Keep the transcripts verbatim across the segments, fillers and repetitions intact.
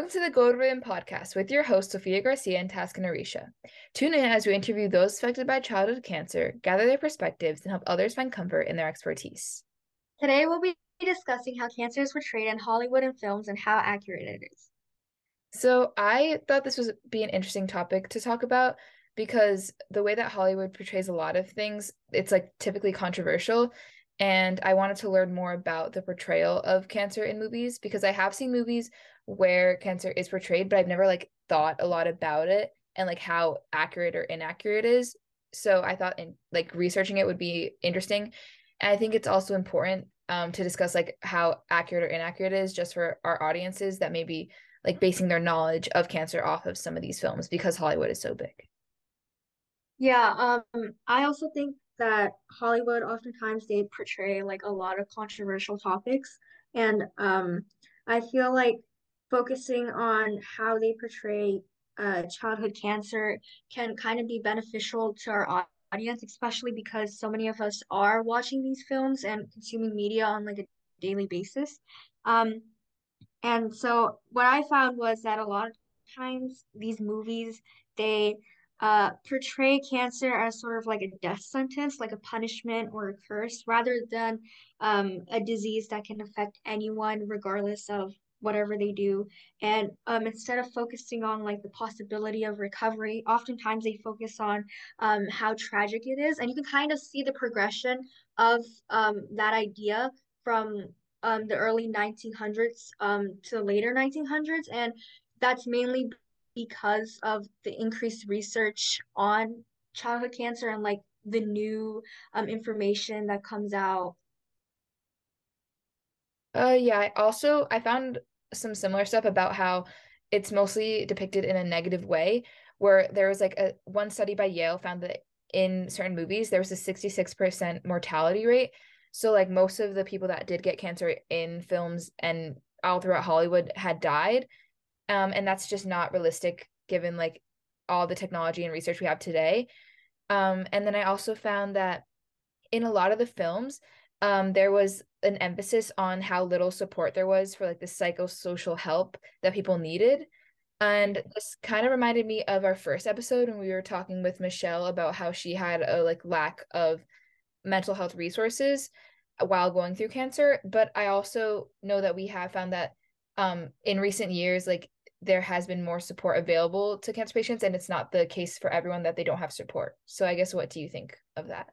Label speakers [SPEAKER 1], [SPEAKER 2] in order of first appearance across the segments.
[SPEAKER 1] Welcome to the Gold Ribbon Podcast with your hosts, Sophia Garcia and Taskin Arisha. Tune in as we interview those affected by childhood cancer, gather their perspectives, and help others find comfort in their expertise.
[SPEAKER 2] Today, we'll be discussing how cancer is portrayed in Hollywood and films and how accurate it is.
[SPEAKER 1] So, I thought this would be an interesting topic to talk about because the way that Hollywood portrays a lot of things, it's like typically controversial. And I wanted to learn more about the portrayal of cancer in movies because I have seen movies where cancer is portrayed, but I've never like thought a lot about it and like how accurate or inaccurate it is. So I thought in like researching it would be interesting. And I think it's also important um, to discuss like how accurate or inaccurate it is just for our audiences that maybe like basing their knowledge of cancer off of some of these films because Hollywood is so big.
[SPEAKER 2] Yeah, um, I also think that Hollywood oftentimes they portray like a lot of controversial topics, and um, I feel like focusing on how they portray uh, childhood cancer can kind of be beneficial to our au- audience, especially because so many of us are watching these films and consuming media on like a daily basis. Um, And so what I found was that a lot of times these movies they uh portray cancer as sort of like a death sentence, like a punishment or a curse, rather than um a disease that can affect anyone regardless of whatever they do. And um instead of focusing on like the possibility of recovery, oftentimes they focus on um how tragic it is. And you can kind of see the progression of um that idea from um, the early nineteen hundreds um, to the later nineteen hundreds. And that's mainly because of the increased research on childhood cancer and like the new um, information that comes out.
[SPEAKER 1] Uh, yeah, I also I found some similar stuff about how it's mostly depicted in a negative way, where there was like a one study by Yale found that in certain movies there was a sixty-six percent mortality rate. So like most of the people that did get cancer in films and all throughout Hollywood had died. Um, and that's just not realistic given like all the technology and research we have today. Um, and then I also found that in a lot of the films, um, there was an emphasis on how little support there was for like the psychosocial help that people needed. And this kind of reminded me of our first episode when we were talking with Michelle about how she had a like lack of mental health resources while going through cancer. But I also know that we have found that um, in recent years, like there has been more support available to cancer patients, and it's not the case for everyone that they don't have support. So I guess what do you think of that?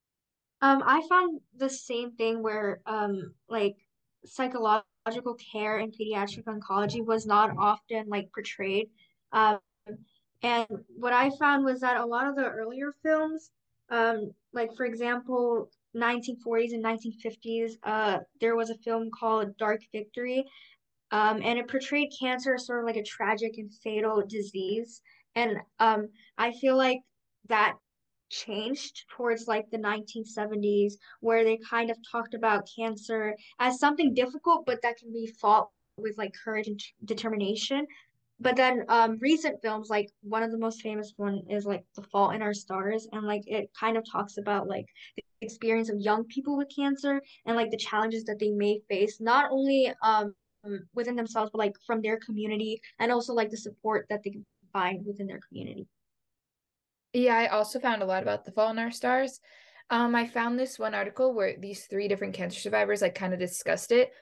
[SPEAKER 2] Um, I found the same thing where um, like psychological care in pediatric oncology was not often like portrayed. Um, and what I found was that a lot of the earlier films, um, like for example, nineteen forties and nineteen fifties, uh, there was a film called Dark Victory, um, and it portrayed cancer as sort of like a tragic and fatal disease. And um, I feel like that changed towards like the nineteen seventies, where they kind of talked about cancer as something difficult, but that can be fought with like courage and t- determination. But then um, recent films, like one of the most famous one is like The Fault in Our Stars, and like it kind of talks about like the experience of young people with cancer and like the challenges that they may face, not only um within themselves, but like from their community and also like the support that they can find within their community.
[SPEAKER 1] Yeah, I also found a lot about the Fault in Our Stars. Um, I found this one article where these three different cancer survivors like kind of discussed it.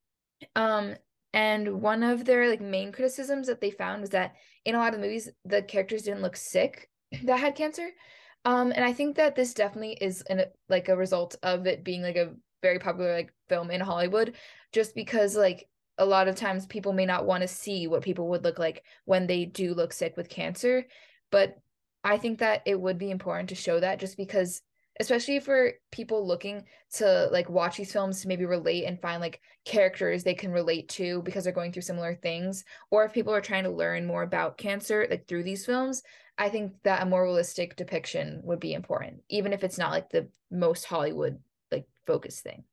[SPEAKER 1] Um, and one of their like main criticisms that they found was that in a lot of movies, the characters didn't look sick that had cancer. Um, and I think that this definitely is an like a result of it being like a very popular like film in Hollywood, just because like a lot of times people may not want to see what people would look like when they do look sick with cancer. But I think that it would be important to show that just because especially for people looking to like watch these films to maybe relate and find like characters they can relate to because they're going through similar things, or if people are trying to learn more about cancer like through these films, I think that a more realistic depiction would be important, even if it's not like the most Hollywood like focused thing.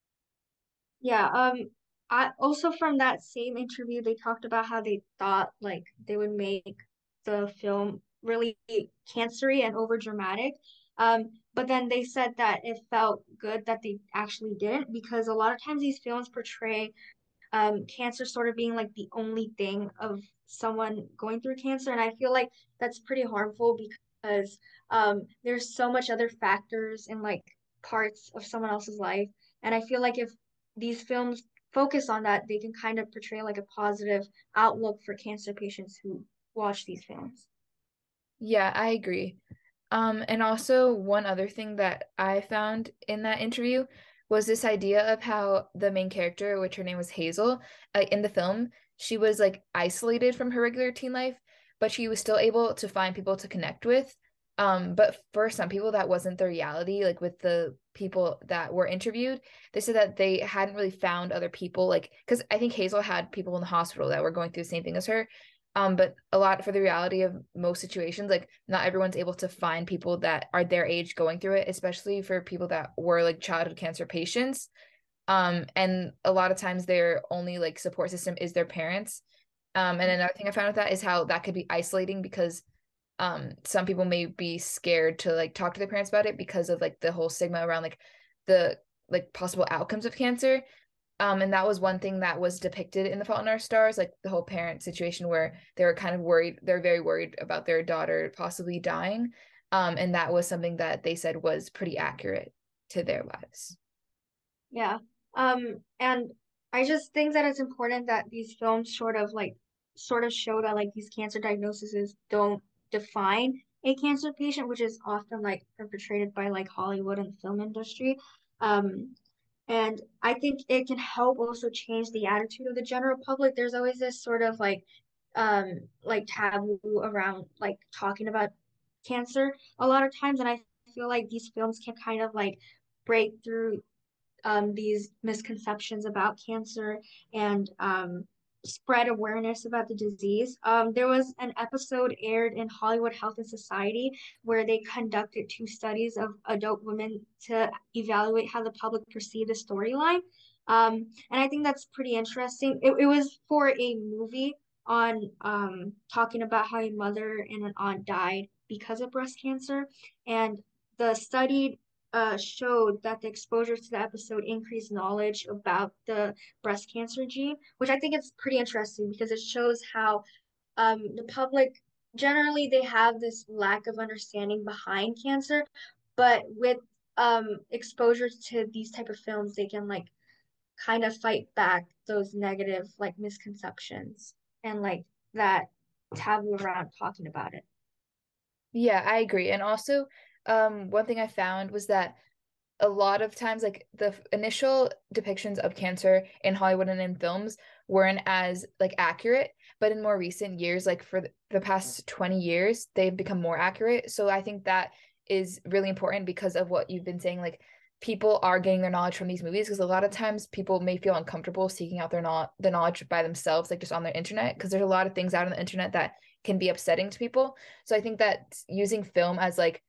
[SPEAKER 2] Yeah, um, I also from that same interview, they talked about how they thought like they would make the film really cancery and over dramatic. Um, but then they said that it felt good that they actually didn't because a lot of times these films portray um, cancer sort of being like the only thing of someone going through cancer. And I feel like that's pretty harmful because um, there's so much other factors and like parts of someone else's life. And I feel like if these films focus on that, they can kind of portray like a positive outlook for cancer patients who watch these films.
[SPEAKER 1] Yeah, I agree. Um, and also one other thing that I found in that interview was this idea of how the main character, which her name was Hazel, uh, in the film, she was like isolated from her regular teen life, but she was still able to find people to connect with. Um, but for some people, that wasn't the reality. Like with the people that were interviewed, they said that they hadn't really found other people, like, because I think Hazel had people in the hospital that were going through the same thing as her. Um, but a lot for the reality of most situations, like not everyone's able to find people that are their age going through it, especially for people that were like childhood cancer patients. Um, and a lot of times their only like support system is their parents. Um, and another thing I found with that is how that could be isolating because um some people may be scared to like talk to their parents about it because of like the whole stigma around like the like possible outcomes of cancer. Um, and that was one thing that was depicted in The Fault in Our Stars, like the whole parent situation where they were kind of worried, they're very worried about their daughter possibly dying. Um, and that was something that they said was pretty accurate to their lives.
[SPEAKER 2] Yeah. Um, and I just think that it's important that these films sort of like sort of show that like these cancer diagnoses don't define a cancer patient, which is often like perpetrated by like Hollywood and the film industry. Um, and I think it can help also change the attitude of the general public. There's always this sort of like um like taboo around like talking about cancer a lot of times, and I feel like these films can kind of like break through um, these misconceptions about cancer and um, spread awareness about the disease. Um, there was an episode aired in Hollywood Health and Society where they conducted two studies of adult women to evaluate how the public perceived the storyline. Um, and I think that's pretty interesting. It, it was for a movie on um, talking about how a mother and an aunt died because of breast cancer. And the study uh, showed that the exposure to the episode increased knowledge about the breast cancer gene, which I think is pretty interesting because it shows how um, the public generally they have this lack of understanding behind cancer, but with um, exposure to these type of films, they can like kind of fight back those negative like misconceptions and like that taboo around talking about it.
[SPEAKER 1] Yeah, I agree. And also, um, one thing I found was that a lot of times like the f- initial depictions of cancer in Hollywood and in films weren't as like accurate, but in more recent years, like for the, the past twenty years, they've become more accurate. So I think that is really important because of what you've been saying, like people are getting their knowledge from these movies because a lot of times people may feel uncomfortable seeking out their not the knowledge by themselves, like just on their internet, because there's a lot of things out on the internet that can be upsetting to people. So I think that using film as like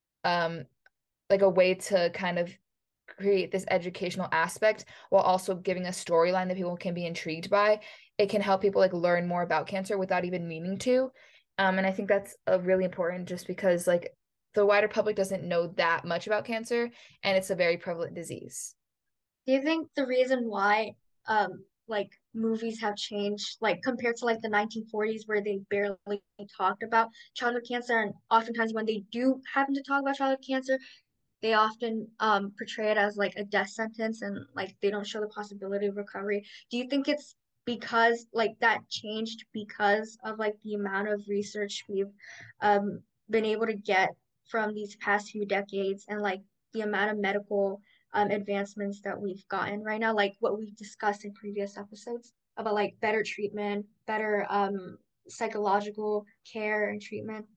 [SPEAKER 1] um like a way to kind of create this educational aspect while also giving a storyline that people can be intrigued by. It can help people like learn more about cancer without even meaning to. Um, and I think that's a really important just because like the wider public doesn't know that much about cancer and it's a very prevalent disease.
[SPEAKER 2] Do you think the reason why um like movies have changed like compared to like the nineteen forties where they barely talked about childhood cancer, and oftentimes when they do happen to talk about childhood cancer, they often um portray it as like a death sentence and like they don't show the possibility of recovery. Do you think it's because like that changed because of like the amount of research we've um been able to get from these past few decades and like the amount of medical um advancements that we've gotten right now, like what we've discussed in previous episodes about like better treatment, better um psychological care and treatment?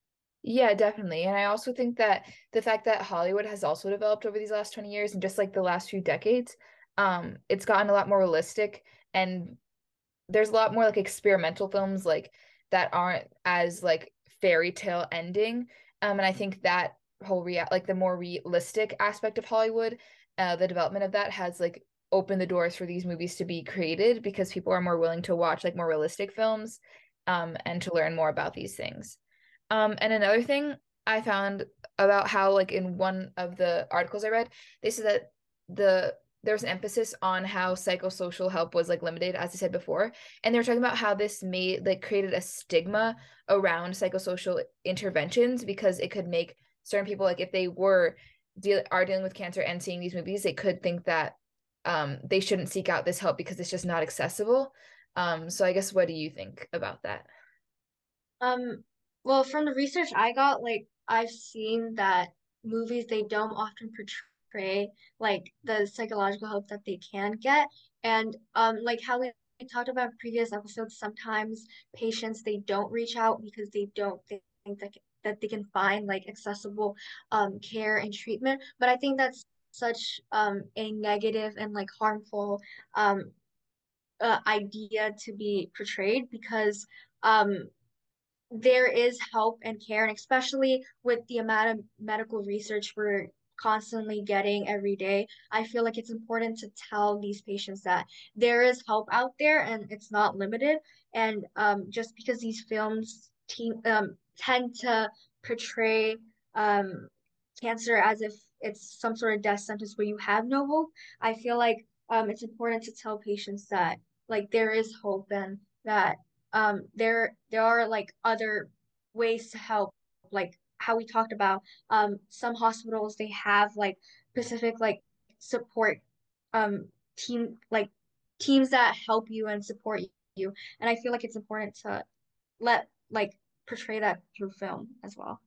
[SPEAKER 1] Yeah, definitely. And I also think that the fact that Hollywood has also developed over these last twenty years and just like the last few decades, um, it's gotten a lot more realistic and there's a lot more like experimental films like that aren't as like fairy tale ending. Um, and I think that whole rea like the more realistic aspect of Hollywood, uh, the development of that has like opened the doors for these movies to be created because people are more willing to watch like more realistic films, um, and to learn more about these things. Um, and another thing I found about how like in one of the articles I read, they said that the there was an emphasis on how psychosocial help was like limited, as I said before. And they were talking about how this made like created a stigma around psychosocial interventions because it could make certain people, like if they were deal are dealing with cancer and seeing these movies, they could think that um they shouldn't seek out this help because it's just not accessible. Um, so I guess what do you think about that?
[SPEAKER 2] Um, well, from the research I got, like I've seen that movies they don't often portray like the psychological help that they can get. And um like how we talked about in previous episodes, sometimes patients they don't reach out because they don't think that that they can find like accessible um care and treatment. But I think that's such um a negative and like harmful um uh, idea to be portrayed because um there is help and care, and especially with the amount of medical research we're constantly getting every day, I feel like it's important to tell these patients that there is help out there and it's not limited. And um, just because these films te um, tend to portray um, cancer as if it's some sort of death sentence where you have no hope, I feel like um, it's important to tell patients that like there is hope and that um there there are like other ways to help, like how we talked about um some hospitals they have like specific like support um team like teams that help you and support you, and I feel like it's important to let like portray that through film as well.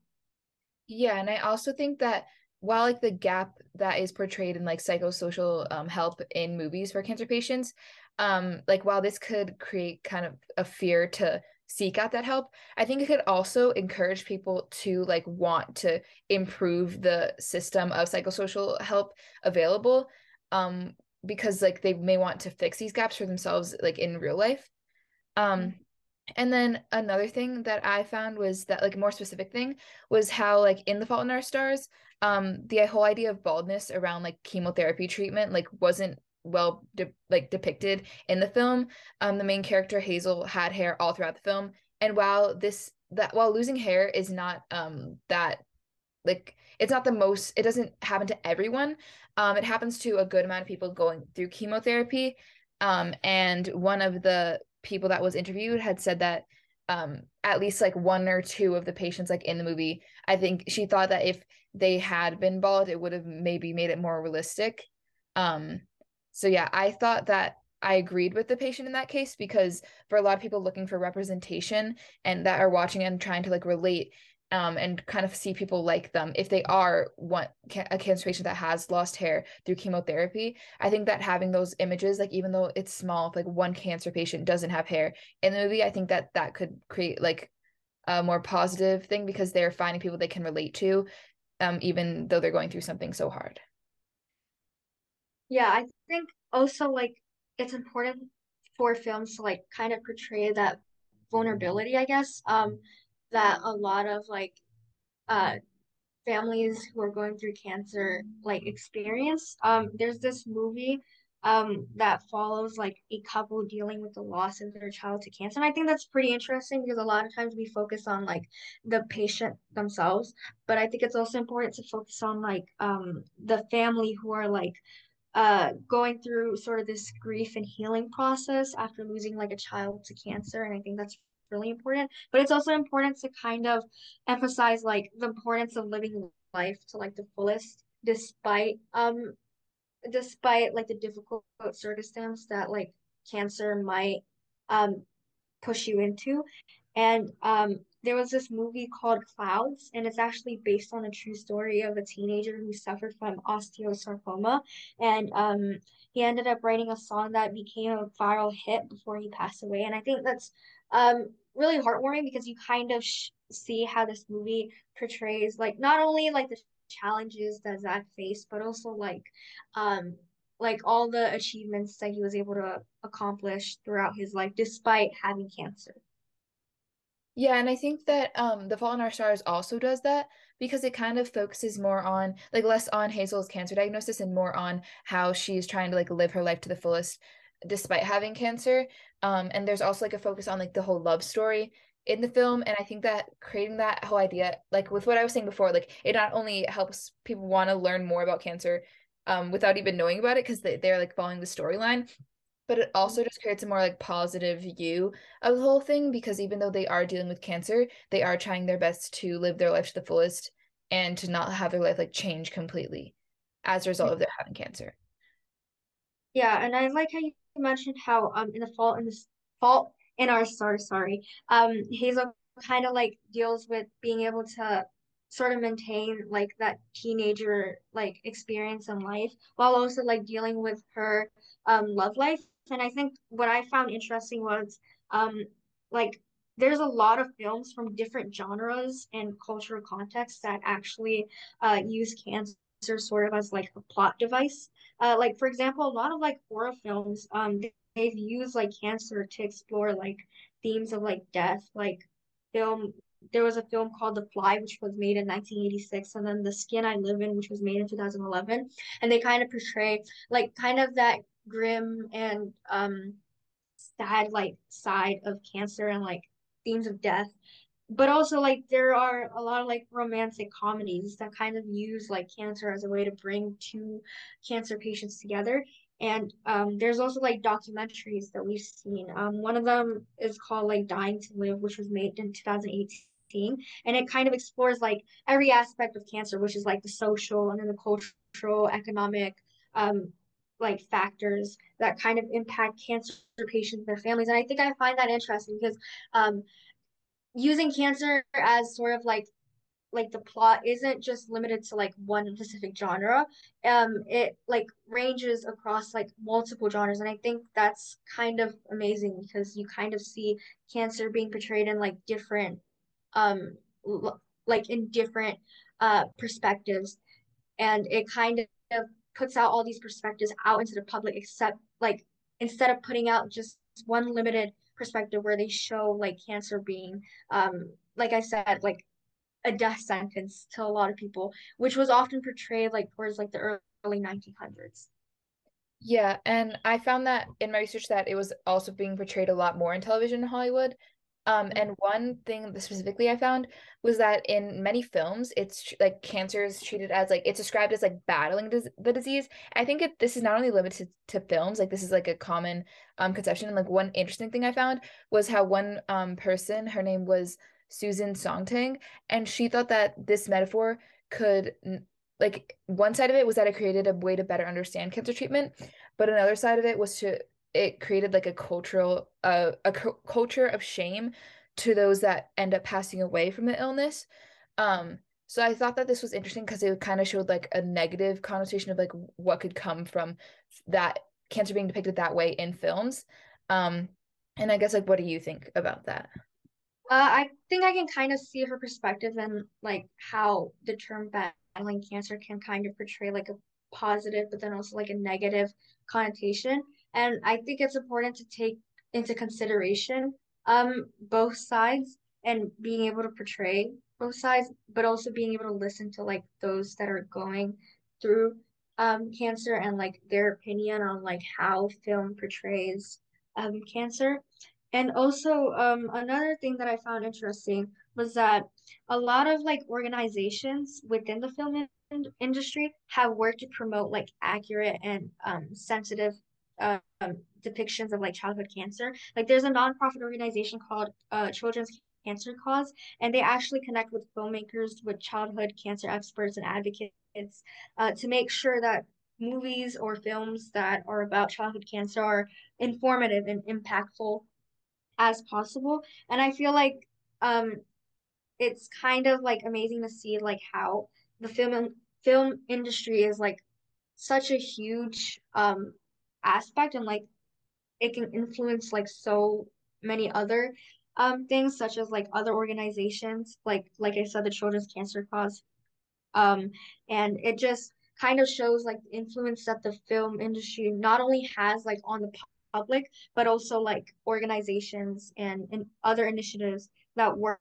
[SPEAKER 1] Yeah, and I also think that while like the gap that is portrayed in like psychosocial um, help in movies for cancer patients, um, like while this could create kind of a fear to seek out that help, I think it could also encourage people to like want to improve the system of psychosocial help available, um, because like they may want to fix these gaps for themselves like in real life.
[SPEAKER 2] Mhm.
[SPEAKER 1] Um, and then another thing that I found was that like a more specific thing was how like in The Fault in Our Stars, um, the whole idea of baldness around like chemotherapy treatment like wasn't well de like depicted in the film. Um, the main character Hazel had hair all throughout the film, and while this that while losing hair is not um that like it's not the most it doesn't happen to everyone. Um, it happens to a good amount of people going through chemotherapy. Um, and one of the people that was interviewed had said that um at least like one or two of the patients like in the movie, I think she thought that if they had been bald, it would have maybe made it more realistic. Um, so yeah, I thought that I agreed with the patient in that case because for a lot of people looking for representation and that are watching and trying to like relate um, and kind of see people like them if they are one a cancer patient that has lost hair through chemotherapy. I think that having those images, like even though it's small, if like one cancer patient doesn't have hair in the movie, I think that that could create like a more positive thing because they're finding people they can relate to, um, even though they're going through something so hard.
[SPEAKER 2] Yeah, I think also like it's important for films to like kind of portray that vulnerability, I guess, um, that a lot of like uh families who are going through cancer like experience. Um, there's this movie um that follows like a couple dealing with the loss of their child to cancer. And I think that's pretty interesting because a lot of times we focus on like the patient themselves, but I think it's also important to focus on like um the family who are like uh going through sort of this grief and healing process after losing like a child to cancer. And I think that's really important. But it's also important to kind of emphasize like the importance of living life to like the fullest despite um despite like the difficult circumstance that like cancer might um push you into. And um, there was this movie called Clouds, and it's actually based on a true story of a teenager who suffered from osteosarcoma. And um, he ended up writing a song that became a viral hit before he passed away. And I think that's um, really heartwarming because you kind of sh see how this movie portrays like not only like the challenges that Zach faced, but also like um like all the achievements that he was able to accomplish throughout his life despite having cancer.
[SPEAKER 1] Yeah, and I think that um The Fault in Our Stars also does that because it kind of focuses more on like less on Hazel's cancer diagnosis and more on how she's trying to like live her life to the fullest despite having cancer. Um, and there's also like a focus on like the whole love story in the film. And I think that creating that whole idea, like with what I was saying before, like it not only helps people want to learn more about cancer, um, without even knowing about it because they, they're like following the storyline. But it also just creates a more like positive view of the whole thing because even though they are dealing with cancer, they are trying their best to live their life to the fullest and to not have their life like change completely as a result of their having cancer.
[SPEAKER 2] Yeah, and I like how you mentioned how um in the fault in this fault in our star, sorry, um Hazel kind of like deals with being able to sort of maintain like that teenager like experience in life while also like dealing with her um love life. And I think what I found interesting was um like there's a lot of films from different genres and cultural contexts that actually uh use cancer sort of as like a plot device. Uh, like for example, a lot of like horror films, um, they, they've used like cancer to explore like themes of like death. Like film, there was a film called The Fly, which was made in nineteen eighty-six, and then The Skin I Live In, which was made in two thousand eleven, and they kind of portray like kind of that grim and um sad like side of cancer and like themes of death, but also like there are a lot of like romantic comedies that kind of use like cancer as a way to bring two cancer patients together. And um, there's also like documentaries that we've seen. Um, one of them is called like Dying to Live, which was made in two thousand eighteen, and it kind of explores like every aspect of cancer, which is like the social and then the cultural, economic, um, like factors that kind of impact cancer patients and their families. And I think I find that interesting because um, using cancer as sort of like like the plot isn't just limited to like one specific genre. Um, it like ranges across like multiple genres, and I think that's kind of amazing because you kind of see cancer being portrayed in like different, um, like in different uh perspectives, and it kind of puts out all these perspectives out into the public, except like instead of putting out just one limited perspective where they show like cancer being um like I said, like a death sentence to a lot of people, which was often portrayed like towards like the early nineteen hundreds.
[SPEAKER 1] Yeah, and I found that in my research that it was also being portrayed a lot more in television in Hollywood. Um, and one thing that specifically I found was that in many films, it's tr- like cancer is treated as like it's described as like battling dis the disease. I think it this is not only limited to films, like this is like a common um conception. And like one interesting thing I found was how one um person, her name was Susan Sontag, and she thought that this metaphor could n- like one side of it was that it created a way to better understand cancer treatment, but another side of it was to it created like a cultural uh, a cu- culture of shame to those that end up passing away from the illness. Um, so I thought that this was interesting because it kind of showed like a negative connotation of like what could come from that cancer being depicted that way in films. Um, and I guess like what do you think about that?
[SPEAKER 2] Uh, I think I can kind of see her perspective and like how the term battling cancer can kind of portray like a positive, but then also like a negative connotation. And I think it's important to take into consideration um both sides and being able to portray both sides, but also being able to listen to like those that are going through um cancer and like their opinion on like how film portrays um cancer. And also, um, another thing that I found interesting was that a lot of like organizations within the film in industry have worked to promote like accurate and um, sensitive um, depictions of like childhood cancer. Like there's a nonprofit organization called uh, Children's Cancer Cause, and they actually connect with filmmakers, with childhood cancer experts and advocates uh, to make sure that movies or films that are about childhood cancer are informative and impactful as possible. And I feel like um it's kind of like amazing to see like how the film film industry is like such a huge um aspect, and like it can influence like so many other um things such as like other organizations like like I said, the Children's Cancer Cause, um, and it just kind of shows like the influence that the film industry not only has like on the public, but also like organizations and, and other initiatives that work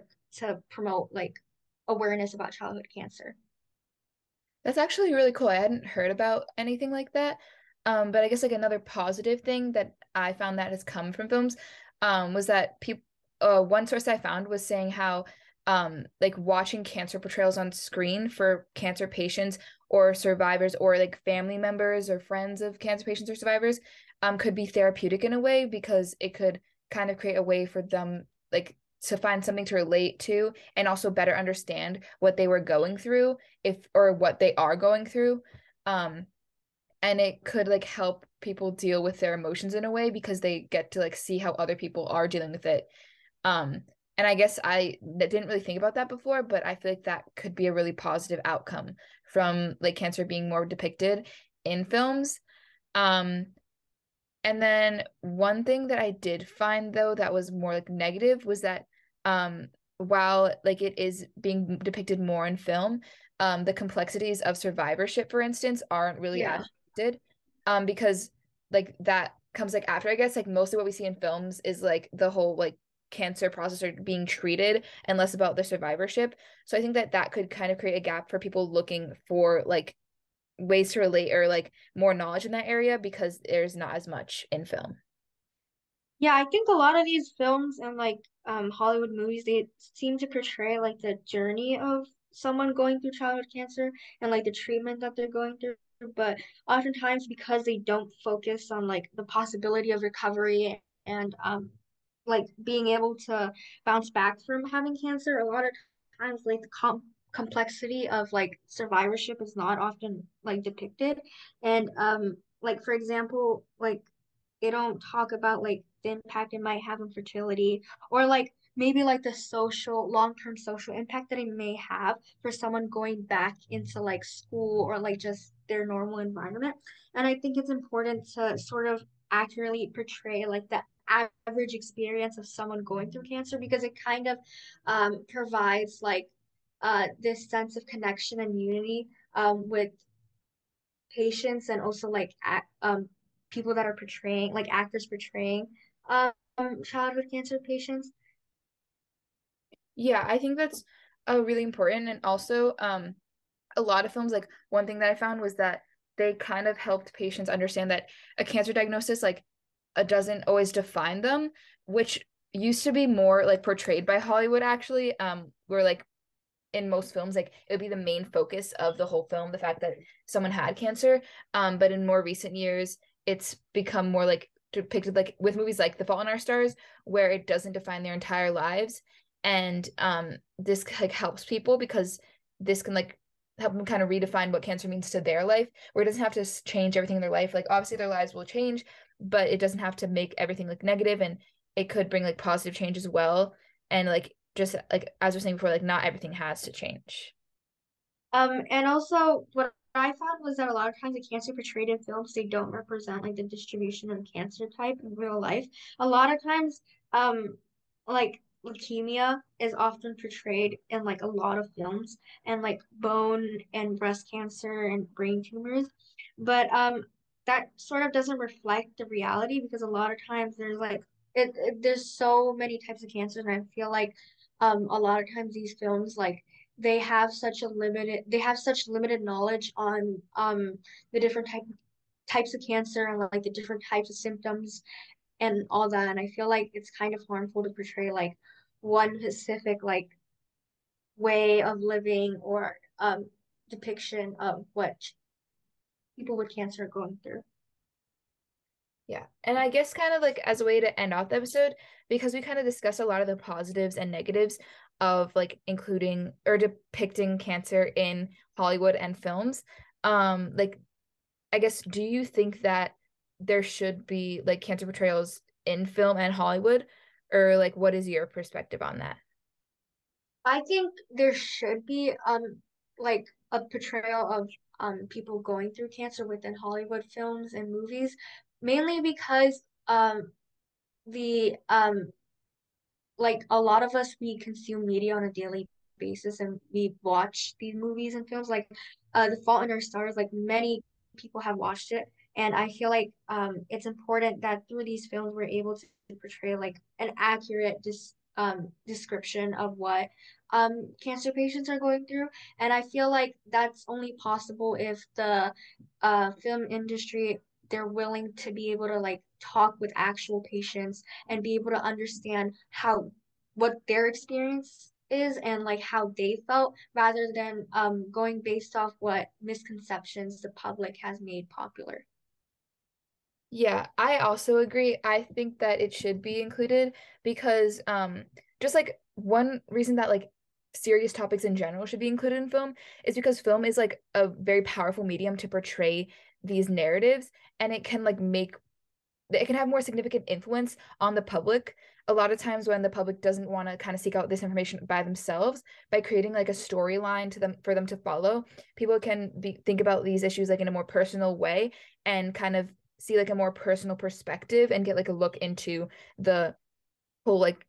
[SPEAKER 2] to promote like awareness about childhood cancer.
[SPEAKER 1] That's actually really cool. I hadn't heard about anything like that. Um, but I guess like another positive thing that I found that has come from films, um, was that people, uh, one source I found was saying how, um, like watching cancer portrayals on screen for cancer patients or survivors or like family members or friends of cancer patients or survivors um, could be therapeutic in a way because it could kind of create a way for them like to find something to relate to and also better understand what they were going through if or what they are going through. Um, and it could like help people deal with their emotions in a way because they get to like see how other people are dealing with it. Um, and I guess I didn't really think about that before, but I feel like that could be a really positive outcome from like cancer being more depicted in films. Um, and then one thing that I did find though that was more like negative was that um while like it is being depicted more in film, um the complexities of survivorship, for instance, aren't really
[SPEAKER 2] Yeah.
[SPEAKER 1] as depicted. Um because like that comes like after, I guess, like mostly what we see in films is like the whole like cancer process or being treated and less about the survivorship. So I think that that could kind of create a gap for people looking for like ways to relate or like more knowledge in that area because there's not as much in film.
[SPEAKER 2] Yeah, I think a lot of these films and like um Hollywood movies, they seem to portray like the journey of someone going through childhood cancer and like the treatment that they're going through. But oftentimes because they don't focus on like the possibility of recovery and um like being able to bounce back from having cancer, a lot of times like the com complexity of like survivorship is not often like depicted. And um like for example, like they don't talk about like the impact it might have on fertility or like maybe like the social long-term social impact that it may have for someone going back into like school or like just their normal environment. And I think it's important to sort of accurately portray like the average experience of someone going through cancer because it kind of um, provides like uh, this sense of connection and unity um, with patients and also like act, um people that are portraying like actors portraying um childhood cancer patients.
[SPEAKER 1] Yeah, I think that's uh, really important. And also, um, a lot of films, like one thing that I found was that they kind of helped patients understand that a cancer diagnosis, like, uh, doesn't always define them, which used to be more like portrayed by Hollywood, actually, um, where like in most films, like it would be the main focus of the whole film, the fact that someone had cancer. Um, but in more recent years, it's become more like depicted like with movies like The Fault in Our Stars, where it doesn't define their entire lives. And um, this like helps people because this can like help them kind of redefine what cancer means to their life, where it doesn't have to change everything in their life. Like obviously their lives will change, but it doesn't have to make everything like negative, and it could bring like positive change as well. And like just like as we were saying before, like not everything has to change.
[SPEAKER 2] Um, and also what I found was that a lot of times the cancer portrayed in films, they don't represent like the distribution of cancer type in real life. A lot of times, um, like leukemia is often portrayed in like a lot of films and like bone and breast cancer and brain tumors. But um that sort of doesn't reflect the reality because a lot of times there's like it, it there's so many types of cancers and I feel like um a lot of times these films like they have such a limited they have such limited knowledge on um the different type types of cancer and like the different types of symptoms and all that. And I feel like it's kind of harmful to portray like one specific like way of living or um depiction of what people with cancer are going through.
[SPEAKER 1] Yeah. And I guess kind of like as a way to end off the episode, because we kind of discussed a lot of the positives and negatives of like including or depicting cancer in Hollywood and films. Um, like I guess do you think that there should be like cancer portrayals in film and Hollywood? Or like what is your perspective on that?
[SPEAKER 2] I think there should be um like a portrayal of um people going through cancer within Hollywood films and movies, mainly because um the um like a lot of us we consume media on a daily basis and we watch these movies and films like uh The Fault in Our Stars, like many people have watched it and I feel like um it's important that through these films we're able to portray like an accurate dis um description of what um cancer patients are going through. And I feel like that's only possible if the uh film industry, they're willing to be able to like talk with actual patients and be able to understand how what their experience is and like how they felt rather than um going based off what misconceptions the public has made popular.
[SPEAKER 1] Yeah, I also agree. I think that it should be included because um just like one reason that like serious topics in general should be included in film is because film is like a very powerful medium to portray these narratives, and it can like make it can have more significant influence on the public a lot of times when the public doesn't want to kind of seek out this information by themselves. By creating like a storyline to them for them to follow, people can be think about these issues like in a more personal way and kind of see like a more personal perspective and get like a look into the whole like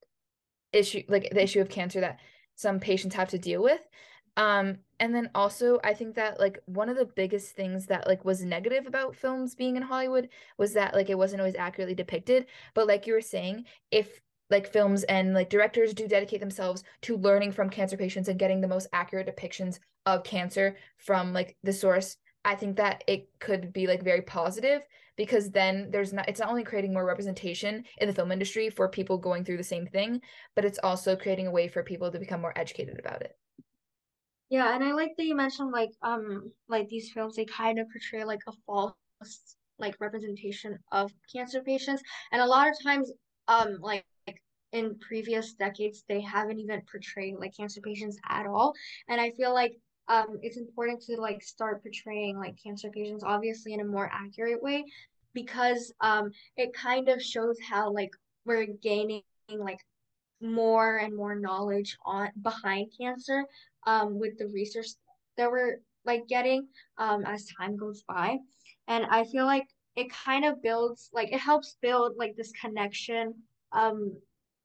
[SPEAKER 1] issue, like the issue of cancer that some patients have to deal with. Um, and then also I think that like one of the biggest things that like was negative about films being in Hollywood was that like it wasn't always accurately depicted. But like you were saying, if like films and like directors do dedicate themselves to learning from cancer patients and getting the most accurate depictions of cancer from like the source, I think that it could be like very positive, because then there's not it's not only creating more representation in the film industry for people going through the same thing, but it's also creating a way for people to become more educated about it.
[SPEAKER 2] Yeah, and I like that you mentioned like um like these films they kind of portray like a false like representation of cancer patients. And a lot of times um like in previous decades they haven't even portrayed like cancer patients at all. And I feel like um it's important to like start portraying like cancer patients obviously in a more accurate way because um it kind of shows how like we're gaining like more and more knowledge on behind cancer um with the research that we're like getting um as time goes by. And I feel like it kind of builds like it helps build like this connection um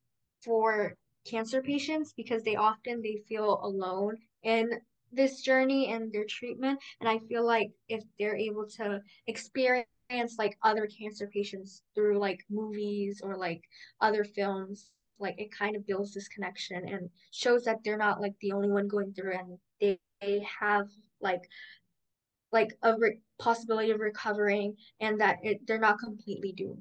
[SPEAKER 2] for cancer patients because they often they feel alone in this journey and their treatment. And I feel like if they're able to experience like other cancer patients through like movies or like other films, like it kind of builds this connection and shows that they're not like the only one going through and they, they have like like a re- possibility of recovering and that it, they're not completely doomed.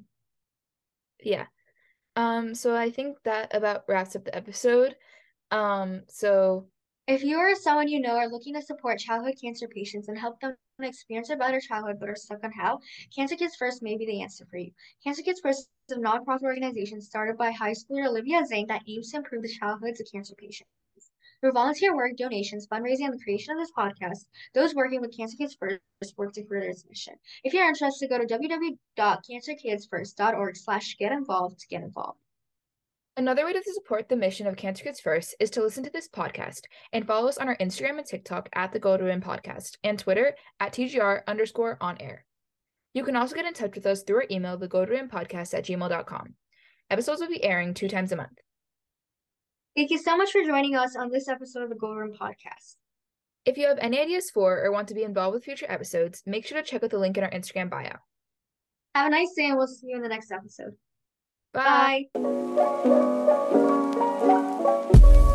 [SPEAKER 1] Yeah. Um, so I think that about wraps up the episode. Um, so
[SPEAKER 2] If you or someone you know are looking to support childhood cancer patients and help them experience a better childhood but are stuck on how, Cancer Kids First may be the answer for you. Cancer Kids First is a nonprofit organization started by high schooler Olivia Zhang that aims to improve the childhoods of cancer patients. Through volunteer work, donations, fundraising, and the creation of this podcast, those working with Cancer Kids First work to further its mission. If you're interested, go to w w w dot cancer kids first dot org slash get involved to get involved.
[SPEAKER 1] another way to support the mission of Cancer Kids First is to listen to this podcast and follow us on our Instagram and TikTok at the Go to Win Podcast and Twitter at T G R underscore on air. You can also get in touch with us through our email, the Go to Win Podcast at gmail dot com. Episodes will be airing two times a month.
[SPEAKER 2] Thank you so much for joining us on this episode of the Go Room Podcast.
[SPEAKER 1] If you have any ideas for or want to be involved with future episodes, make sure to check out the link in our Instagram bio.
[SPEAKER 2] Have a nice day, and we'll see you in the next episode.
[SPEAKER 1] Bye.
[SPEAKER 2] Bye.